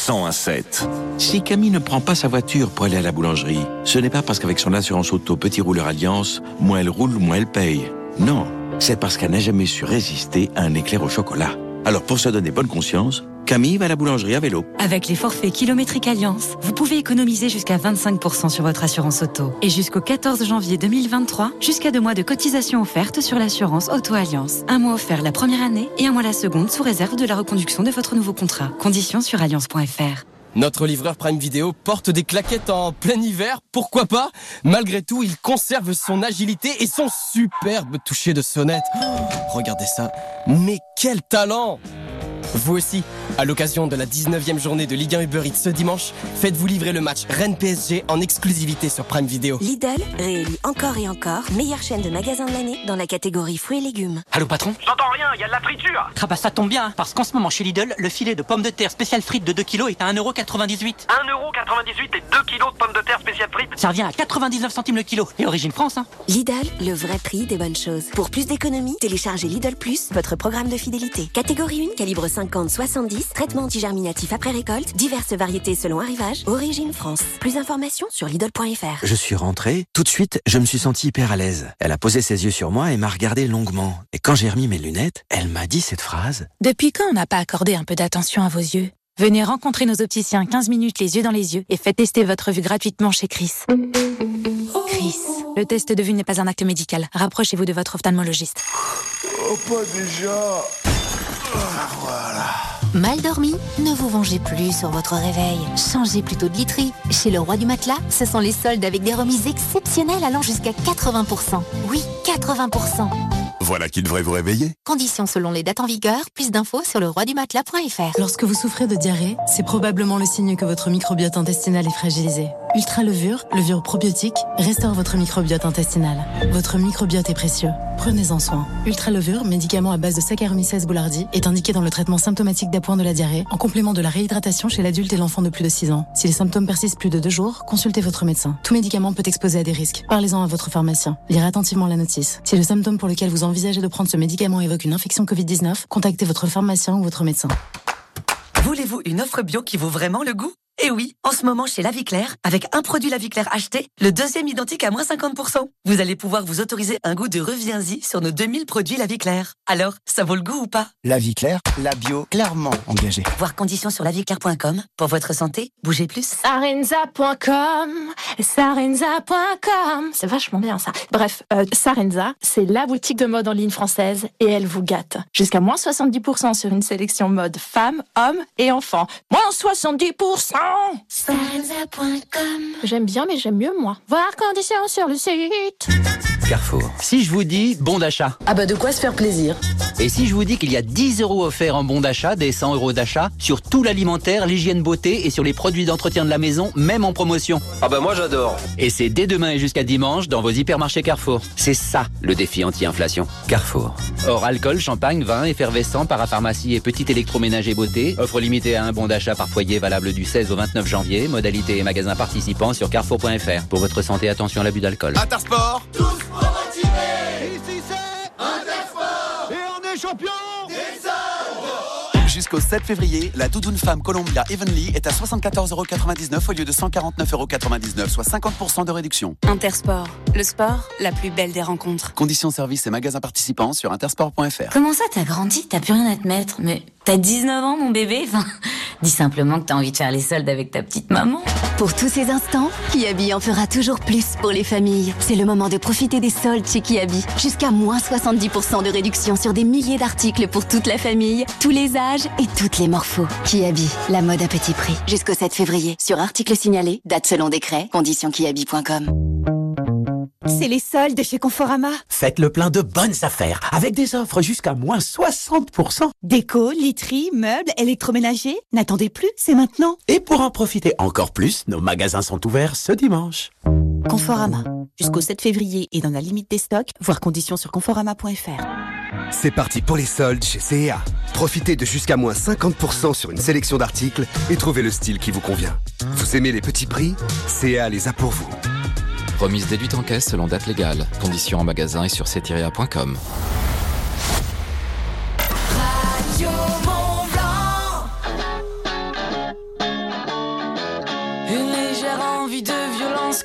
S1: 101.7.
S3: Si Camille ne prend pas sa voiture pour aller à la boulangerie, ce n'est pas parce qu'avec son assurance auto Petit Rouleur Alliance, moins elle roule, moins elle paye. Non, c'est parce qu'elle n'a jamais su résister à un éclair au chocolat. Alors pour se donner bonne conscience, Camille va à la boulangerie à vélo.
S15: Avec les forfaits kilométriques Alliance, vous pouvez économiser jusqu'à 25% sur votre assurance auto. Et jusqu'au 14 janvier 2023, jusqu'à 2 mois de cotisation offerte sur l'assurance Auto Alliance. 1 mois offert la première année et 1 mois la seconde sous réserve de la reconduction de votre nouveau contrat. Conditions sur alliance.fr.
S13: Notre livreur Prime Video porte des claquettes en plein hiver, pourquoi pas? Malgré tout, il conserve son agilité et son superbe toucher de sonnette. Oh, regardez ça, mais quel talent! Vous aussi, à l'occasion de la 19e journée de Ligue 1 Uber Eats ce dimanche, faites-vous livrer le match Rennes-PSG en exclusivité sur Prime Video.
S16: Lidl, réélu encore et encore, meilleure chaîne de magasins de l'année dans la catégorie fruits et légumes.
S17: Allô patron?
S18: J'entends rien, il y a de la friture.
S17: Ah bah ça tombe bien, parce qu'en ce moment chez Lidl, le filet de pommes de terre spécial frites de 2 kg est à 1,98€.
S18: 1,98€ et 2 kilos de pommes de terre spécial frites.
S17: Ça revient à 99 centimes le kilo. Et origine France, hein.
S16: Lidl, le vrai prix des bonnes choses. Pour plus d'économies, téléchargez Lidl Plus, votre programme de fidélité. Catégorie 1, calibre 50-70, traitement antigerminatif après récolte, diverses variétés selon arrivage, origine France. Plus d'informations sur Lidl.fr.
S19: Je suis rentré, tout de suite, je me suis senti hyper à l'aise. Elle a posé ses yeux sur moi et m'a regardé longuement. Et quand j'ai remis mes lunettes, elle m'a dit cette phrase.
S20: Depuis quand on n'a pas accordé un peu d'attention à vos yeux ? Venez rencontrer nos opticiens 15 minutes les yeux dans les yeux et faites tester votre vue gratuitement chez Chris. Chris, le test de vue n'est pas un acte médical. Rapprochez-vous de votre ophtalmologiste.
S12: Oh, pas déjà. Voilà.
S27: Mal dormi? Ne vous vengez plus sur votre réveil. Changez plutôt de literie. Chez le Roi du Matelas, ce sont les soldes avec des remises exceptionnelles allant jusqu'à 80%. Oui, 80%.
S28: Voilà qui devrait vous réveiller.
S27: Conditions selon les dates en vigueur. Plus d'infos sur leroidumatela.fr.
S21: Lorsque vous souffrez de diarrhée, c'est probablement le signe que votre microbiote intestinal est fragilisé. Ultra levure probiotique, restaure votre microbiote intestinal. Votre microbiote est précieux. Prenez-en soin. Ultra levure, médicament à base de Saccharomyces boulardii, est indiqué dans le traitement symptomatique d'appoint de la diarrhée, en complément de la réhydratation chez l'adulte et l'enfant de plus de 6 ans. Si les symptômes persistent plus de 2 jours, consultez votre médecin. Tout médicament peut exposer à des risques. Parlez-en à votre pharmacien. Lirez attentivement la notice. Si le symptôme pour lequel vous envisagez de prendre ce médicament évoque une infection Covid-19, contactez votre pharmacien ou votre médecin.
S22: Voulez-vous une offre bio qui vaut vraiment le goût ? Eh oui, en ce moment chez La Vie Claire, avec un produit La Vie Claire acheté, le deuxième identique à moins 50%. Vous allez pouvoir vous autoriser un goût de reviens-y sur nos 2000 produits La Vie Claire. Alors, ça vaut le goût ou pas ?
S24: La Vie Claire, la bio clairement engagée.
S22: Voir conditions sur laviclaire.com. Pour votre santé, bougez plus.
S20: Sarenza.com, Sarenza.com. C'est vachement bien ça. Bref, Sarenza, c'est la boutique de mode en ligne française et elle vous gâte. Jusqu'à moins 70% sur une sélection mode femmes, hommes et enfants. Moins 70%. Sarenza.com. J'aime bien, mais j'aime mieux moi. Voir conditions sur le site.
S31: Carrefour. Si je vous dis bon d'achat.
S22: Ah bah de quoi se faire plaisir.
S31: Et si je vous dis qu'il y a 10 € offerts en bon d'achat, des 100 € d'achat, sur tout l'alimentaire, l'hygiène beauté et sur les produits d'entretien de la maison, même en promotion.
S13: Ah bah moi j'adore.
S31: Et c'est dès demain et jusqu'à dimanche dans vos hypermarchés Carrefour. C'est ça le défi anti-inflation. Carrefour. Hors alcool, champagne, vin, effervescent, parapharmacie et petit électroménager beauté. Offre limitée à un bon d'achat par foyer valable du 16 au 29 janvier. Modalité et magasins participants sur carrefour.fr. Pour votre santé, attention à l'abus d'alcool.
S29: Intersport.
S12: Tous pour motiver. Ici c'est Intersport. Et on est champion des soldes.
S2: Jusqu'au 7 février, la doudoune femme Columbia Evenly est à 74,99€ au lieu de 149,99€, soit 50% de réduction.
S20: Intersport, le sport, la plus belle des rencontres.
S2: Conditions services et magasins participants sur intersport.fr.
S26: Comment ça, t'as grandi, t'as plus rien à te mettre? Mais t'as 19 ans, mon bébé. Enfin, dis simplement que t'as envie de faire les soldes avec ta petite maman.
S27: Pour tous ces instants, Kiabi en fera toujours plus pour les familles. C'est le moment de profiter des soldes chez Kiabi. Jusqu'à moins 70% de réduction sur des milliers d'articles pour toute la famille, tous les âges et toutes les morphos. Kiabi, la mode à petit prix. Jusqu'au 7 février. Sur articles signalés, date selon décret, conditions kiabi.com.
S23: C'est les soldes chez Conforama.
S32: Faites le plein de bonnes affaires avec des offres jusqu'à moins 60%.
S23: Déco, literie, meubles, électroménager. N'attendez plus, c'est maintenant.
S32: Et pour en profiter encore plus, nos magasins sont ouverts ce dimanche.
S23: Conforama. Jusqu'au 7 février et dans la limite des stocks, voir conditions sur conforama.fr.
S33: C'est parti pour les soldes chez CEA. Profitez de jusqu'à moins 50% sur une sélection d'articles et trouvez le style qui vous convient. Vous aimez les petits prix? CEA les a pour vous.
S11: Remise déduite en caisse selon date légale. Conditions en magasin et sur cetiria.com.
S7: Radio Mont Blanc.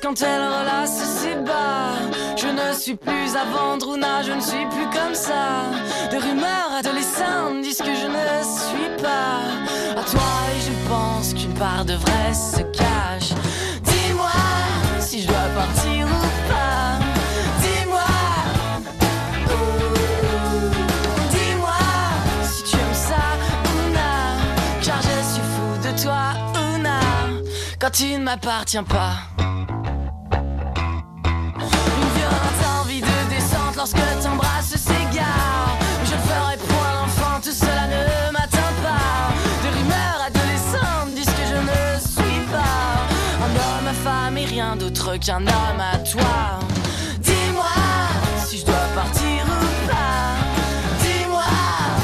S1: quand elle relasse ses bas. Je ne suis plus à Vendruna, je ne suis plus comme ça. Des rumeurs adolescentes disent que je ne suis pas à toi et je pense qu'une part de vrai se cache. Dis-moi si je dois partir ou pas. Dis-moi, dis-moi si tu aimes ça ou non. Car je suis fou de toi ou non. Quand tu ne m'appartiens pas. Lorsque t'embrasses s'égare, je ne ferai point l'enfant, tout cela ne m'atteint pas. Des rumeurs adolescentes disent que je ne suis pas un homme à femme et rien d'autre qu'un homme à toi. Dis-moi si je dois partir ou pas. Dis-moi,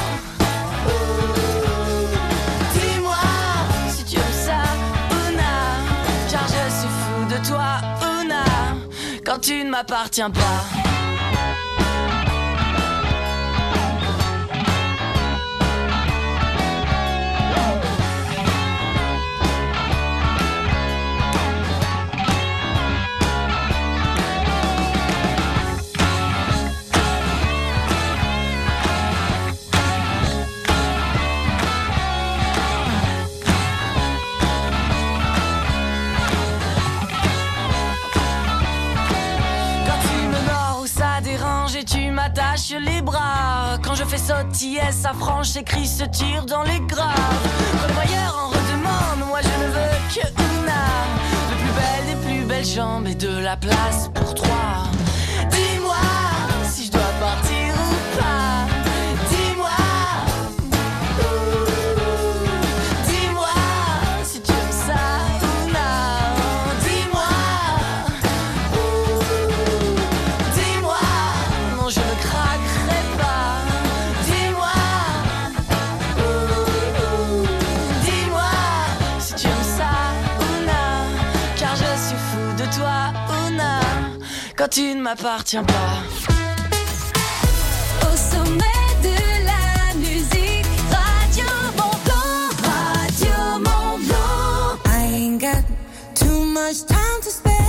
S1: dis-moi si tu aimes ça ou non. Car je suis fou de toi ou non. Quand tu ne m'appartiens pas. Tu m'attaches les bras. Quand je fais sautiller sa frange, ses cris se tirent dans les graves. Quand le voyeur en redemande, moi je ne veux que Una. Le plus belle des plus belles jambes et de la place pour trois. Dis-moi si je dois partir ou pas. Dis-moi, dis-moi si tu aimes ça ou non. Dis-moi, dis-moi. Je ne craquerai pas. Dis-moi, dis-moi si tu aimes ça ou non. Car je suis fou de toi ou non. Quand tu ne m'appartiens pas.
S7: Au sommet de la musique, Radio Mont-Blanc, Radio Mont-Blanc. I ain't got too much time to spare.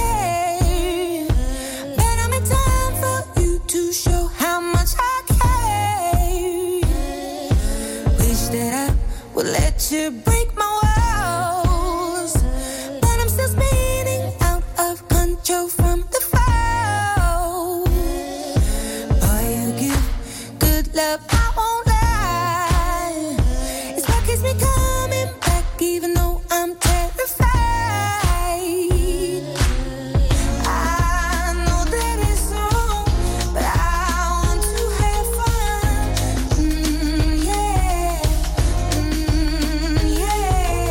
S7: To show how much I care. Wish that I would let you break my walls, but I'm still spinning out of control from the fall. Boy, you give good love, I won't lie. It's what keeps me coming back even though I'm terrified. Yeah.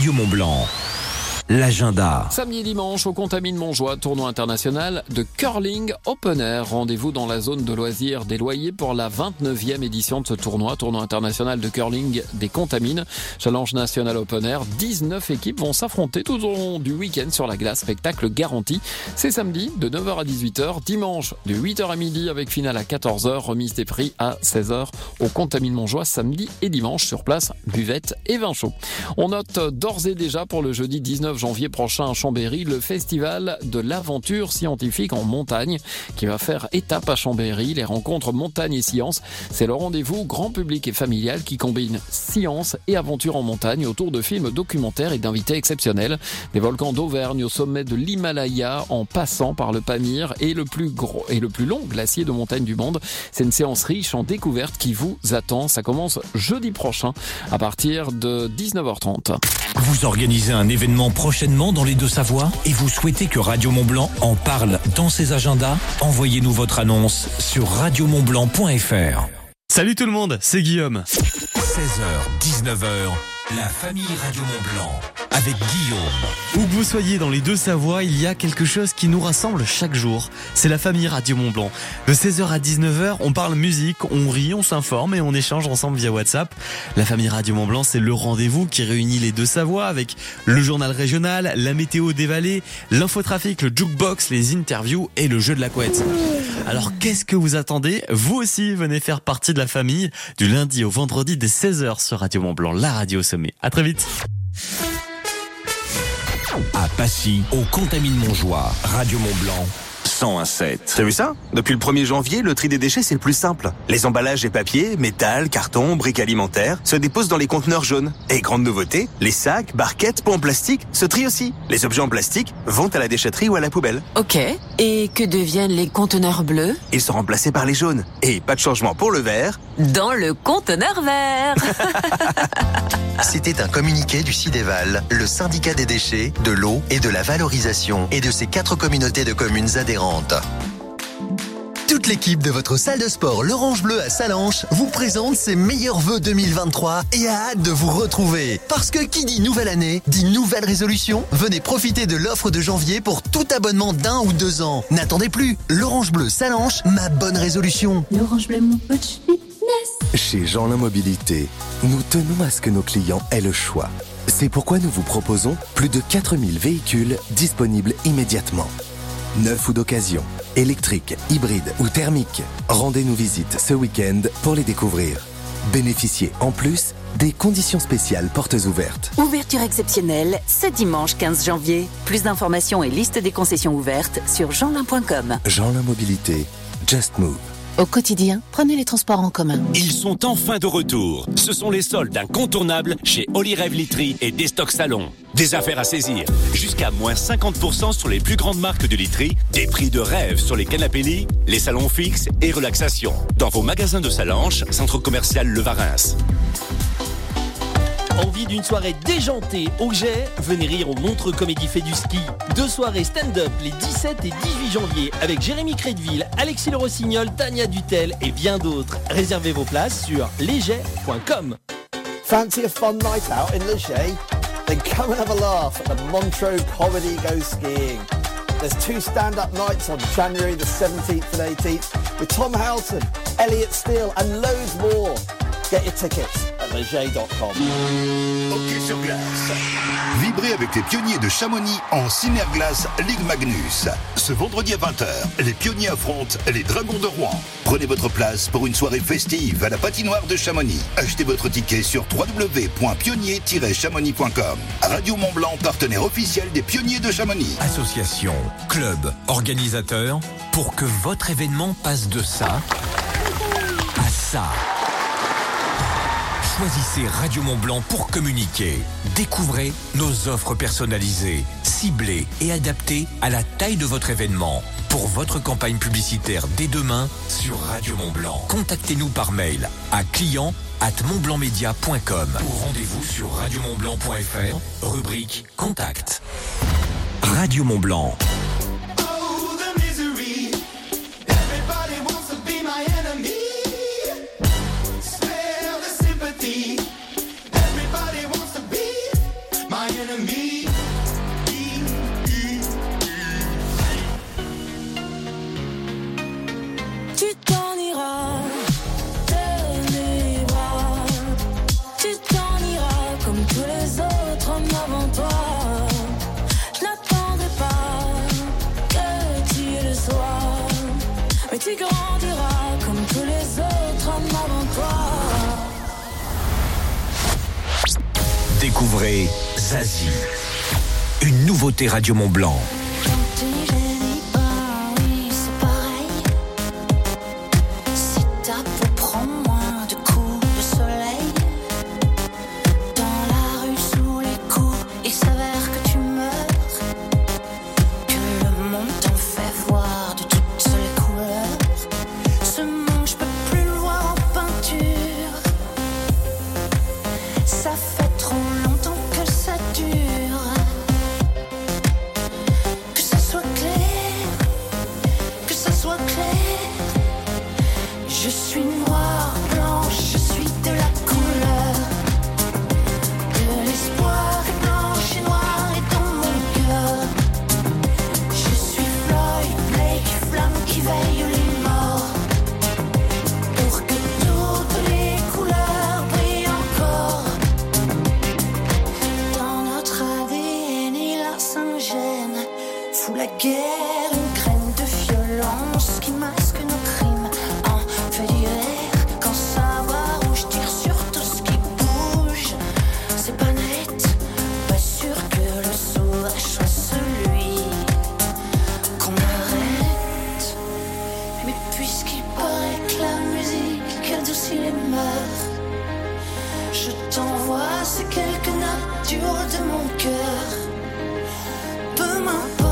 S3: Radio Mont-Blanc. L'agenda.
S11: Samedi et dimanche au Contamine-Montjoie, tournoi international de curling open air. Rendez-vous dans la zone de loisirs des Loyers pour la 29e édition de ce tournoi international de curling des Contamines. Challenge national open air. 19 équipes vont s'affronter tout au long du week-end sur la glace. Spectacle garanti. C'est samedi de 9h à 18h. Dimanche de 8h à midi avec finale à 14h. Remise des prix à 16h au Contamine-Montjoie samedi et dimanche sur place. Buvette et vin chaud. On note d'ores et déjà pour le jeudi 19 janvier prochain à Chambéry, le festival de l'aventure scientifique en montagne qui va faire étape à Chambéry. Les rencontres montagne et science, c'est le rendez-vous grand public et familial qui combine science et aventure en montagne autour de films documentaires et d'invités exceptionnels. Des volcans d'Auvergne au sommet de l'Himalaya en passant par le Pamir et le plus gros et le plus long glacier de montagne du monde. C'est une séance riche en découvertes qui vous attend. Ça commence jeudi prochain à partir de 19h30.
S3: Vous organisez un événement prochainement dans les Deux-Savoies et vous souhaitez que Radio Mont-Blanc en parle dans ses agendas? Envoyez-nous votre annonce sur radiomontblanc.fr.
S4: Salut tout le monde, c'est Guillaume.
S3: 16h, 19h, la famille Radio Mont-Blanc avec Guillaume.
S4: Où que vous soyez dans les Deux-Savoies, il y a quelque chose qui nous rassemble chaque jour. C'est la famille Radio Mont-Blanc. De 16h à 19h, on parle musique, on rit, on s'informe et on échange ensemble via WhatsApp. La famille Radio Mont-Blanc, c'est le rendez-vous qui réunit les Deux-Savoies avec le journal régional, la météo des vallées, l'infotrafic, le jukebox, les interviews et le jeu de la couette. Alors qu'est-ce que vous attendez? Vous aussi, venez faire partie de la famille du lundi au vendredi dès 16h sur Radio Mont-Blanc, la radio au sommet. À très vite.
S3: À Passy, au Contamine-Montjoie, Radio Mont-Blanc, 101.7.
S5: T'as vu ça? Depuis le 1er janvier, le tri des déchets, c'est le plus simple. Les emballages et papiers, métal, carton, briques alimentaires se déposent dans les conteneurs jaunes. Et grande nouveauté, les sacs, barquettes, pots en plastique se trient aussi. Les objets en plastique vont à la déchetterie ou à la poubelle.
S6: Ok. Et que deviennent les conteneurs bleus?
S5: Ils sont remplacés par les jaunes. Et pas de changement pour le vert.
S6: Dans le conteneur vert.
S8: C'était un communiqué du CIDEVAL, le syndicat des déchets, de l'eau et de la valorisation, et de ses 4 communautés de communes adhérentes. Toute l'équipe de votre salle de sport l'Orange Bleu à Salanches vous présente ses meilleurs vœux 2023 et a hâte de vous retrouver. Parce que qui dit nouvelle année, dit nouvelle résolution. Venez profiter de l'offre de janvier pour tout abonnement d'1 ou 2 ans. N'attendez plus, l'Orange Bleu Salanches, ma bonne résolution.
S7: L'Orange Bleu, mon coach fitness.
S9: Chez Jeanlin Mobilité, nous tenons à ce que nos clients aient le choix. C'est pourquoi nous vous proposons plus de 4000 véhicules disponibles immédiatement. Neufs ou d'occasion, électriques, hybrides ou thermiques. Rendez-nous visite ce week-end pour les découvrir. Bénéficiez en plus des conditions spéciales portes ouvertes.
S22: Ouverture exceptionnelle ce dimanche 15 janvier. Plus d'informations et liste des concessions ouvertes sur jeanlin.com.
S9: Jeanlin Mobilité, Just Move.
S21: Au quotidien, prenez les transports en commun.
S3: Ils sont enfin de retour. Ce sont les soldes incontournables chez Olirev Literie et Destock Salon. Des affaires à saisir. Jusqu'à moins 50% sur les plus grandes marques de literie. Des prix de rêve sur les canapés lits, les salons fixes et relaxation. Dans vos magasins de Salanches, centre commercial Le Varins.
S10: Envie d'une soirée déjantée au jet? Venez rire au Montreux Comédie Fait du Ski. 2 soirées stand-up les 17 et 18 janvier avec Jérémy Crédville, Alexis Le Rossignol, Tania Dutel et bien d'autres. Réservez vos places sur leger.com.
S14: Fancy a fun night out in Leger? Then come and have a laugh at the Montreux Comedy Go Skiing. There's 2 stand-up nights on January the 17th and 18th with Tom Houghton, Elliot Steele and loads more. Get your tickets at leger.com.
S15: Hockey sur glace. Vibrez avec les pionniers de Chamonix en Cinerglace Ligue Magnus. Ce vendredi à 20h, les pionniers affrontent les Dragons de Rouen. Prenez votre place pour une soirée festive à la patinoire de Chamonix. Achetez votre ticket sur www.pionnier-chamonix.com. Radio Mont-Blanc, partenaire officiel des pionniers de Chamonix.
S3: Association, club, organisateur, pour que votre événement passe de ça à ça. Choisissez Radio Mont-Blanc pour communiquer. Découvrez nos offres personnalisées, ciblées et adaptées à la taille de votre événement. Pour votre campagne publicitaire dès demain sur Radio Mont-Blanc. Contactez-nous par mail à client@montblancmedia.com ou rendez-vous sur radiomontblanc.fr, rubrique Contact. Radio Mont-Blanc.
S7: My
S3: Découvrez Zazie, une nouveauté Radio Mont Blanc.
S7: Oui, c'est pareil. Si ta peau prend moins de coups de soleil, dans la rue sous les coups, il s'avère que tu meurs, que le monde t'en fait voir de toutes les couleurs. Ce monde, je peux plus le voir en peinture. Ça fait trop longtemps que ça dure. Que ça soit clair, que ça soit clair. Je suis noire, blanche, je suis de la couleur. De l'espoir est blanche et noire est dans mon cœur. Je suis Floyd, Blake, flamme qui veille les morts. Pour que toutes les couleurs brillent encore. Dans notre ADN et la Saint-Gène fout la guerre, une graine de violence qui masque nos crimes en fait divers. Quand ça va rouge, tire sur tout ce qui bouge. C'est pas net, pas sûr que le sauvage soit celui qu'on arrête. Mais puisqu'il paraît que la musique adoucit les mœurs, je t'envoie ces quelques notes du haut de mon cœur. Peu m'importe